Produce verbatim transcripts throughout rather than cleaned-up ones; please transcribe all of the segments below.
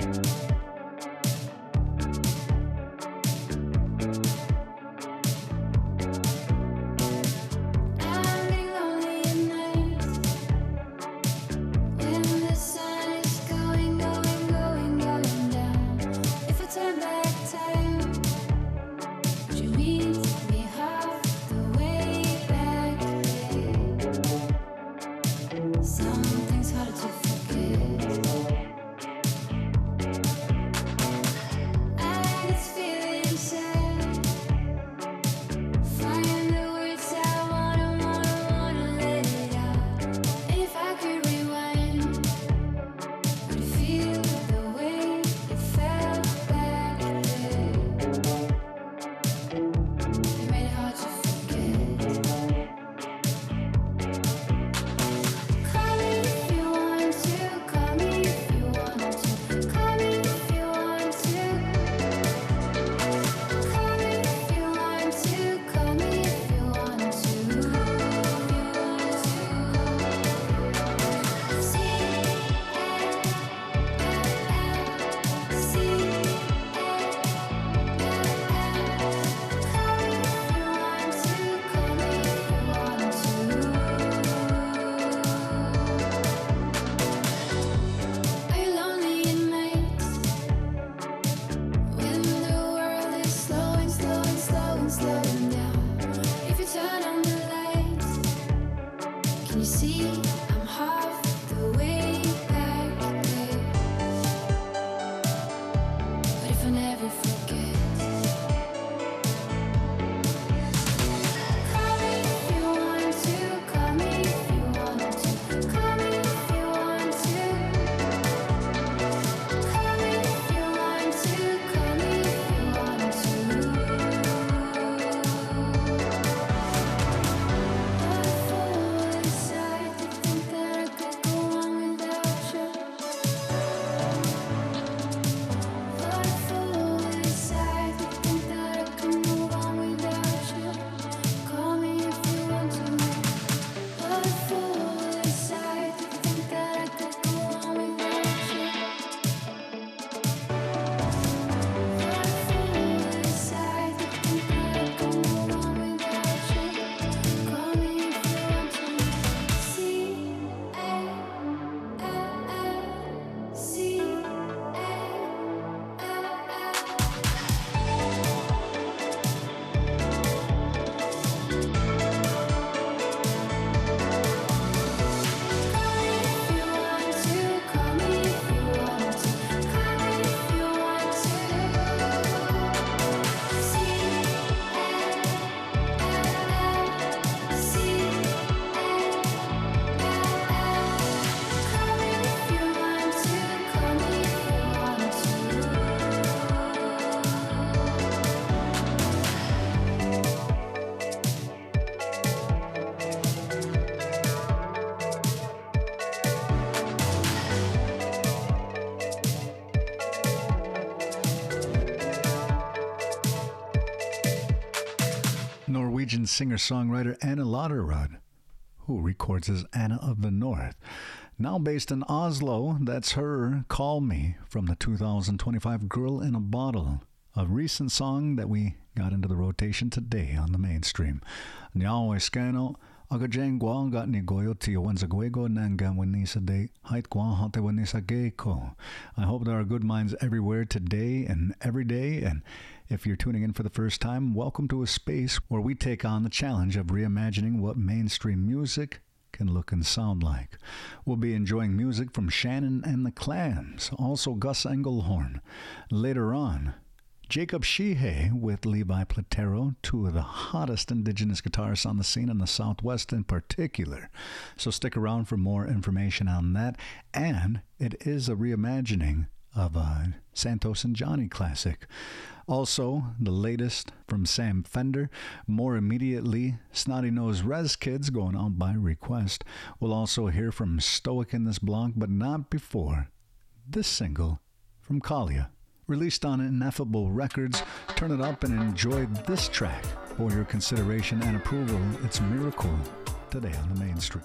Norwegian singer-songwriter Anna Latterud, who records as Anna of the North. Now based in Oslo, that's her, Call Me, from the two thousand twenty-five Girl in a Bottle, a recent song that we got into the rotation today on the mainstream. Nyao Eskano, Agajang Guan got ni goyo tio wanzaguego nangan winisa de height guan hante winisa geiko. I hope there are good minds everywhere today and every day, and if you're tuning in for the first time, welcome to a space where we take on the challenge of reimagining what mainstream music can look and sound like. We'll be enjoying music from Shannon and the Clams, also Gus Engelhorn. Later on, Jacob Sheehay with Levi Platero, two of the hottest indigenous guitarists on the scene in the Southwest in particular. So stick around for more information on that. And it is a reimagining of a Santos and Johnny classic. Also, the latest from Sam Fender. More immediately, Snotty Nose Rez Kids going out by request. We'll also hear from Stoic in this block, but not before this single from Kalia. Released on Ineffable Records, turn it up and enjoy this track for your consideration and approval. It's Miracle today on the mainstream.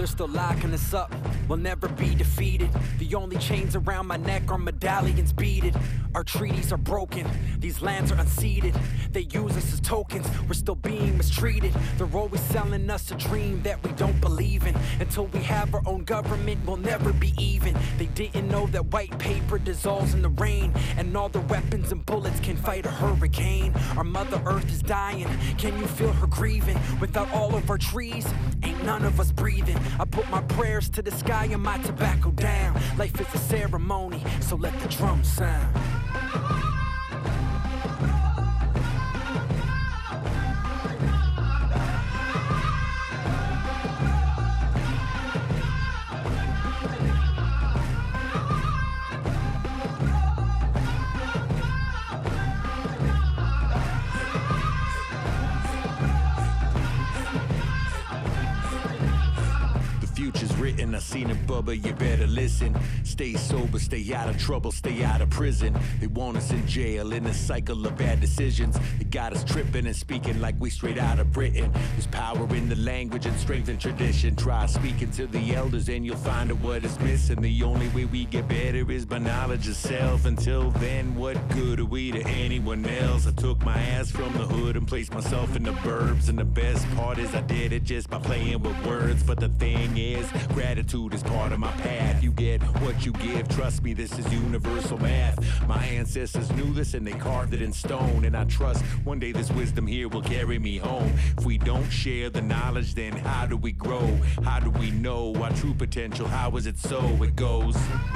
They're still locking us up, we'll never be defeated. The only chains around my neck are medallions beaded. Our treaties are broken, these lands are unceded. They use us as tokens, we're still being mistreated. They're always selling us a dream that we don't believe in. Until we have our own government, we'll never be even. They didn't know that white paper dissolves in the rain, and all their weapons and bullets can fight a hurricane. Our Mother Earth is dying, can you feel her grieving? Without all of our trees, ain't none of us breathing. I put my prayers to the sky and my tobacco down. Life is a ceremony, so let the drums sound. I seen it, Bubba, you better listen. Stay sober, stay out of trouble, stay out of prison. They want us in jail in a cycle of bad decisions. They got us tripping and speaking like we straight out of Britain. There's power in the language and strength in tradition. Try speaking to the elders and you'll find out what is missing. The only way we get better is by knowledge of self. Until then, what good are we to anyone else? I took my ass from the hood and placed myself in the burbs. And the best part is I did it just by playing with words. But the thing is, gratitude is part of my path. You get what you give, trust me, this is universal math. My ancestors knew this and they carved it in stone. And I trust one day this wisdom here will carry me home. If we don't share the knowledge, then how do we grow? How do we know our true potential? How is it so? It goes.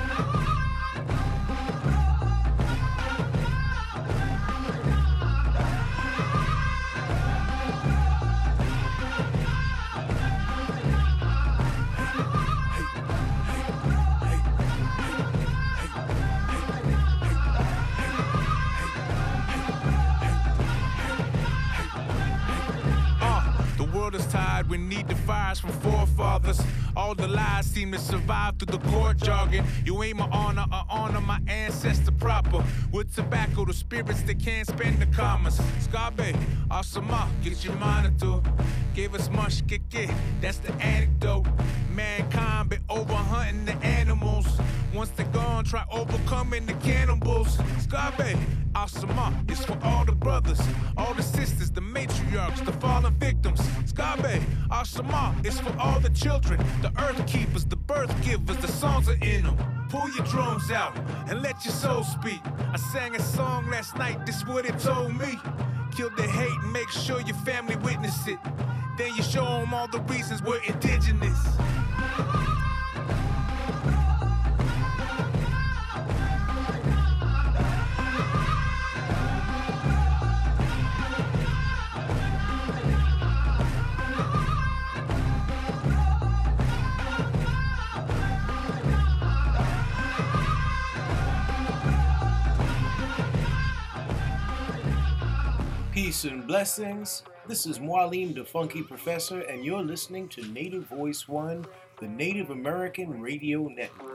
We need the fires from forefathers. All the lies seem to survive through the court jargon. You ain't my honor or honor my ancestor proper. With tobacco, the spirits that can't spend the commas. Scarbe, Asama, get your monitor. Gave us much, get get, that's the anecdote. Mankind been over hunting the animals. Once they're gone, try overcoming the cannibals. Scarbe, Asama, it's for all the brothers, all the sisters, the matriarchs, the fallen victims. Scarbe, Asama, it's for all the children, the earth keepers, the birth givers, the songs are in them. Pull your drums out and let your soul speak. I sang a song last night, this what it told me. Kill the hate and make sure your family witness it. Then you show them all the reasons we're indigenous. Peace and blessings. This is Marlene, the Funky Professor, and you're listening to Native Voice One, the Native American Radio Network.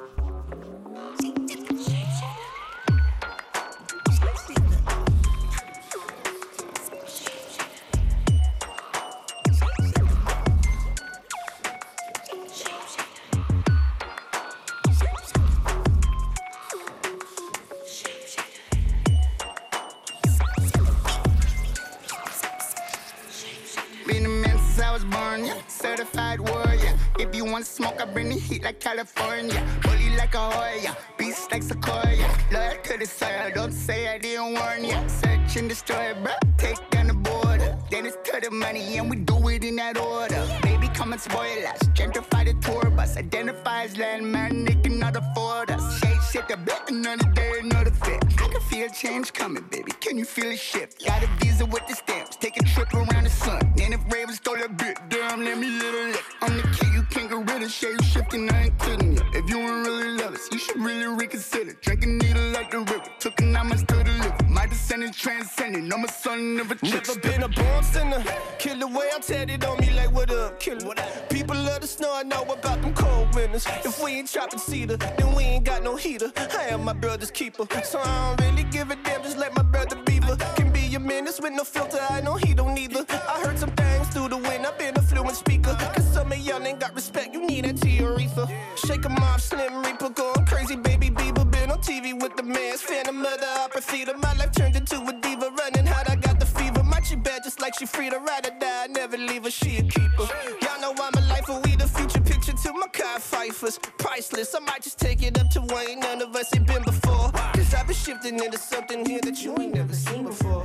Smoke, I bring the heat like California. Bully like a Hoya, beast like Sequoia. Loyal to the soil, don't say I didn't warn ya. Search and destroy, bro, take down the border. Then it's to the money and we do it in that order. Baby, come and spoil us, gentrify the tour bus. Identify as landman, they cannot afford us. Shade shit, the bit, another day, another fit. I can feel change coming, baby, can you feel a shift? Got a visa with the stamps, take a trip around the sun. And if Ravens stole a bit, damn, let me little lick. I'm the kid, you can't get rid of shit, you shifting, I ain't kidding you. If you ain't really love us, you should really reconsider. Drinking needle like the river, took an almonds to the liver. My descendants transcending, I'm a son of a trickster. Never been a born sinner, kill the way I'm tatted on me like what up, killer. People love the snow, I know about them cold winters. If we ain't chopping cedar, then we ain't got no heater. I am my brother's keeper, so I don't really give a damn, just let my brother beaver. Can be a menace with no filter, I know he don't either. I heard some things through the wind, I've been a fluent speaker. Cause some of y'all ain't got respect respect, you need that tea Aretha. Shake 'em off, Slim Reaper, going crazy, baby Bieber. Been on T V with the man's phantom mother, opera theater. My life turned into a diva, running hot, I got the fever. My chick bad just like she free to ride or die, I never leave her, she a keeper. Y'all know I'm a lifer, we the future picture to my car Pfeiffer's. Priceless, I might just take it up to Wayne, none of us ain't been before. Cause I've been shifting into something here that you ain't never seen before.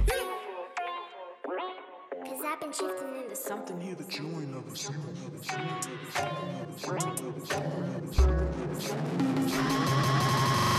Cause I've been shifting into something here that you ain't never seen before.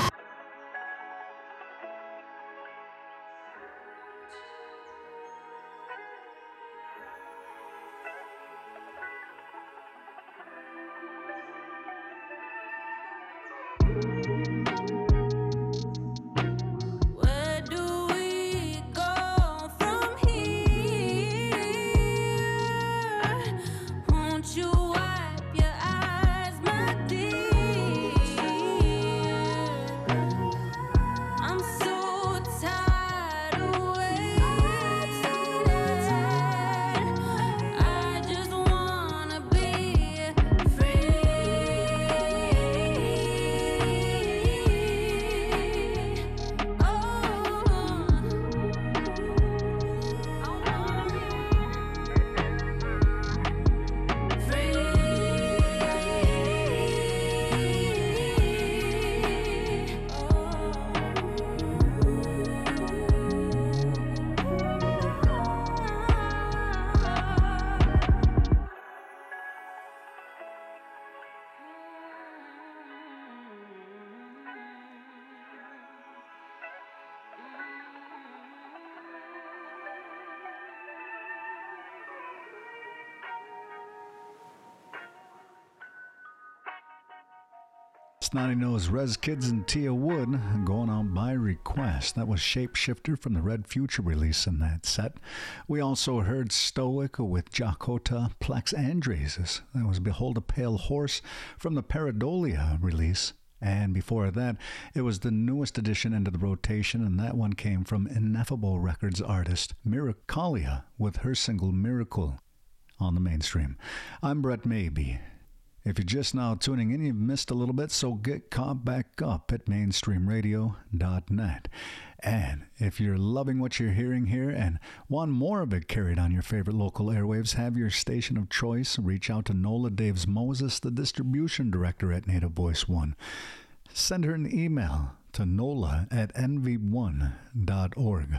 Snotty Nose, Rez Kids, and Tia Wood going out by request. That was Shapeshifter from the Red Future release in that set. We also heard Stoic with Jakota Plex Andres. That was Behold a Pale Horse from the Paradolia release. And before that, it was the newest addition into the rotation, and that one came from Ineffable Records artist Miracalia with her single Miracle on the mainstream. I'm Brett Maybe. If you're just now tuning in, you've missed a little bit, so get caught back up at mainstream radio dot net. And if you're loving what you're hearing here and want more of it carried on your favorite local airwaves, have your station of choice. Reach out to Nola Daves Moses, the distribution director at Native Voice One. Send her an email to nola at n v one dot org.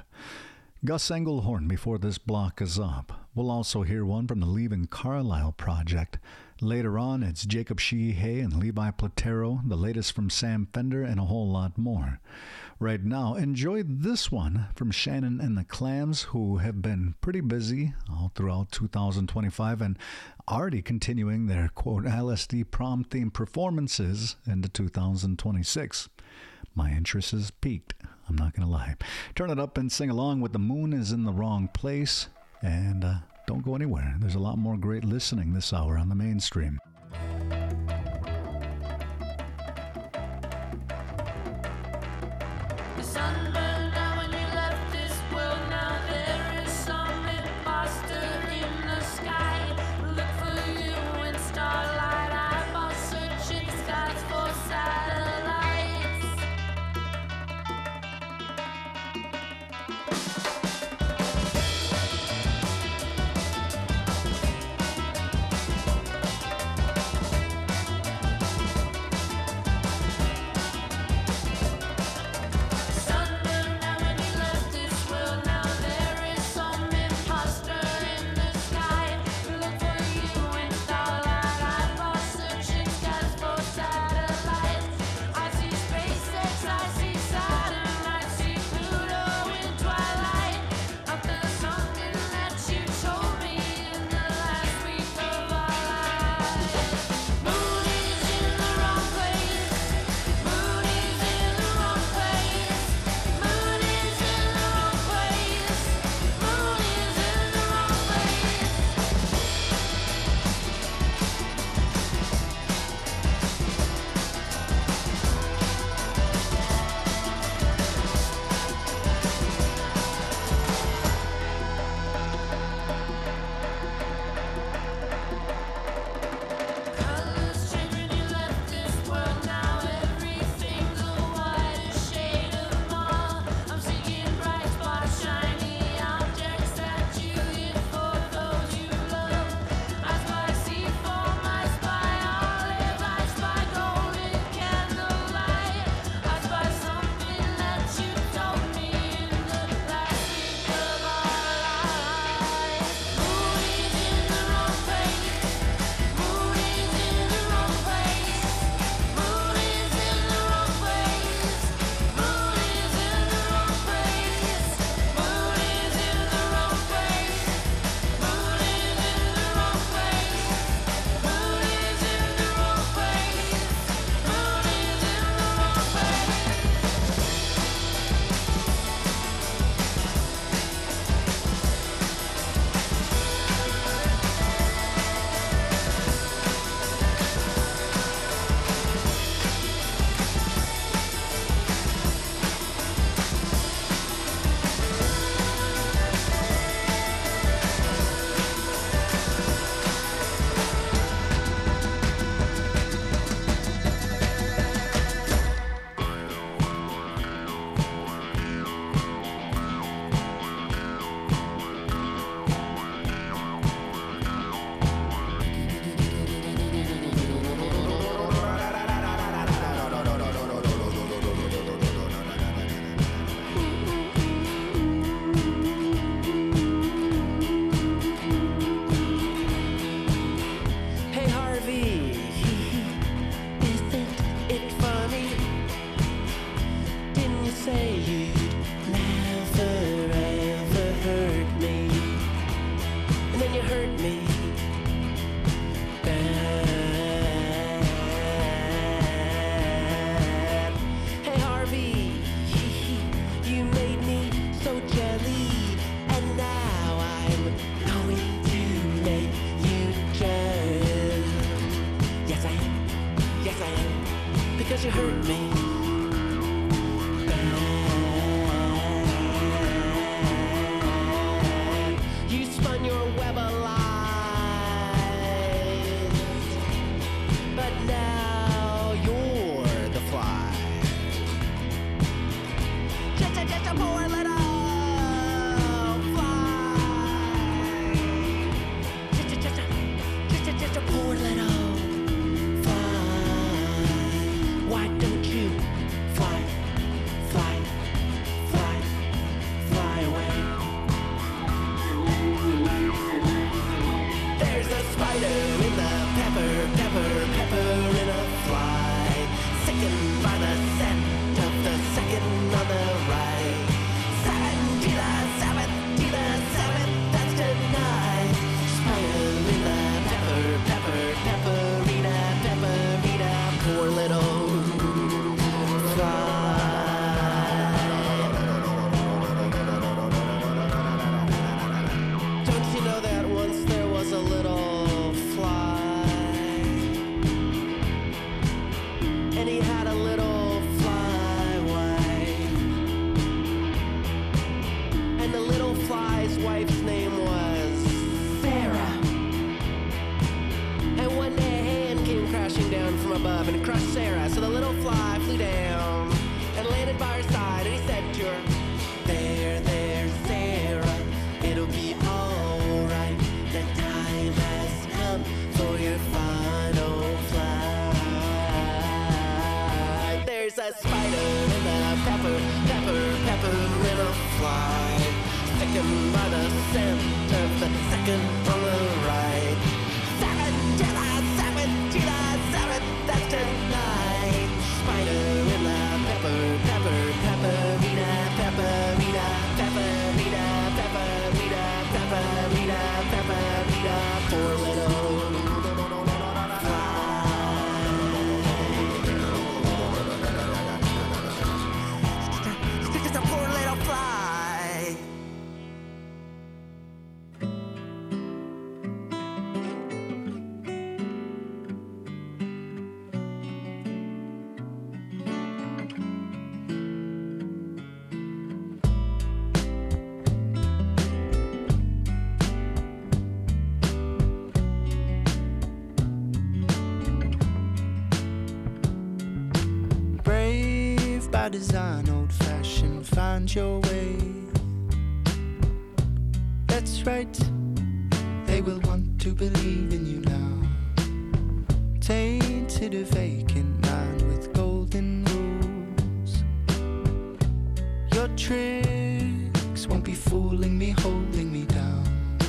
Gus Engelhorn before this block is up. We'll also hear one from the Leaving Carlisle project. Later on, it's Jacob Sheehay and Levi Platero, the latest from Sam Fender, and a whole lot more. Right now, enjoy this one from Shannon and the Clams, who have been pretty busy all throughout two thousand twenty-five and already continuing their, quote, L S D prom-themed performances into two thousand twenty-six. My interest is piqued, I'm not going to lie. Turn it up and sing along with The Moon is in the Wrong Place, and uh, don't go anywhere. There's a lot more great listening this hour on the mainstream. The sun burned down when you left this world. Now there is some imposter in the sky. Look for you in starlight. Eyeball searching skies for satellites. Sun Yes, I am. Because you hurt me. You spun your web of lies, but now you're the fly. Just a, just a poor little fly. Just a, just a, just a, just a poor little fly. Why don't you fly, fly, fly, fly away? There's a spider in the pepper, pepper, pepper in a fly. Sickened by the scent of the second on the right. Seven to the seventh, to the seventh, that's tonight. Spider in the pepper, pepper, pepperina, pepperina. Poor little fly. Don't you know that once there was a little fly, and he had a little fly wife, and the little fly's wife's name was Sarah. And one day a hand came crashing down from above and crushed Sarah, so the little fly flew down and landed by her side, and he said to her, there, there, Sarah, it'll be alright. The time has come for your final flight. There's a spider in the pepper, pepper, pepper in a fly, sickened by the scent of the second on the right. Seven to the seven, to the seven, that's tonight. Spider in the pepper, pepper, pepperina, pepperina, pepperina, pepperina, pepperina, pepperina. Poor little fly. Just a poor little fly. Brave by design, old-fashioned, find your way. That's right, they will want to believe in you now. Tainted a vacant mind with golden rules. Your tricks won't be fooling me, holding me down.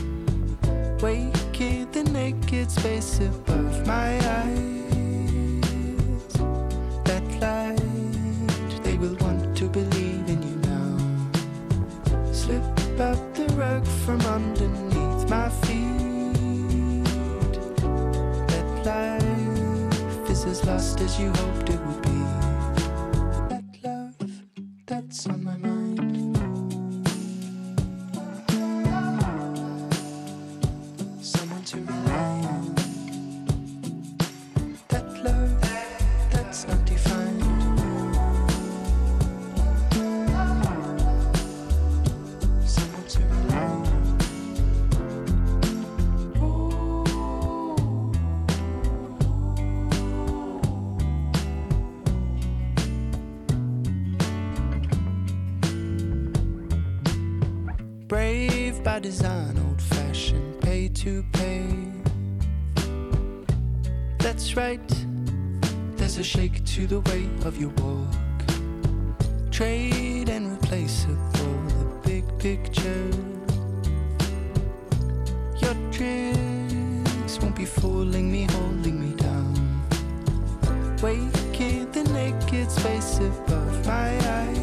Wake in the naked space above my eyes. That light, they will want to believe in you now. Slip out the rug from underneath my feet. That life is as lost as you hoped it would be. That love, that's on my mind. Someone to rely on. That love, that's not defined. Someone to rely on. Brave by design, old-fashioned, pay to pay. That's right, there's a shake to the way of your walk. Trade and replace it for the big picture. Your tricks won't be fooling me, holding me down. Wake in the naked space above my eyes.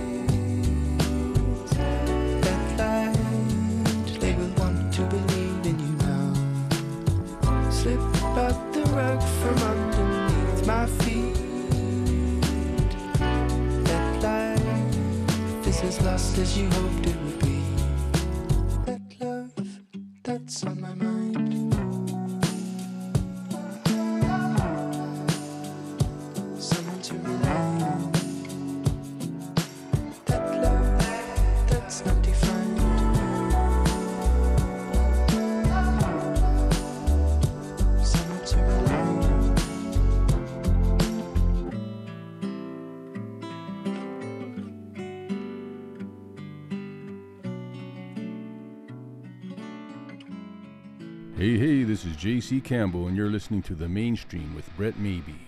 That light, they will want to believe in you now. Slip out the rug from underneath my feet. That life is as lost as you hoped it would be. That love, that's on my mind. Hey, hey, this is J C Campbell, and you're listening to The Mainstream with Brett Maybe.